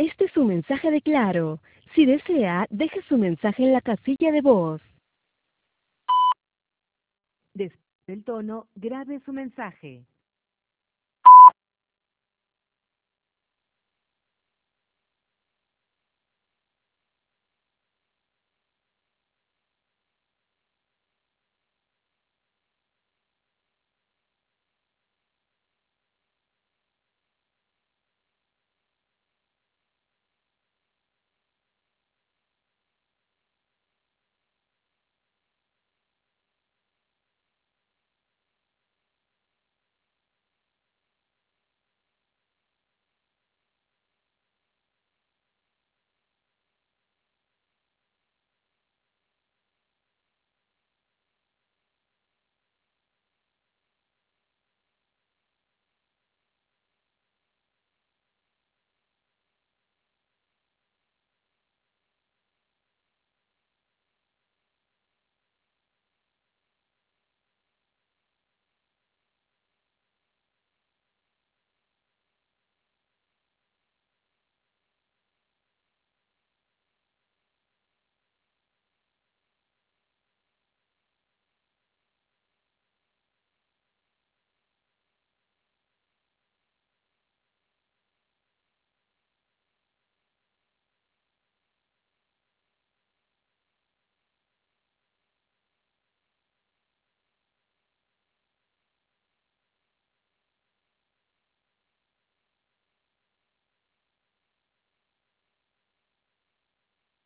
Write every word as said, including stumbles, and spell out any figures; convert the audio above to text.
Este es un mensaje de Claro. Si desea, deje su mensaje en la casilla de voz. Después del tono, grabe su mensaje.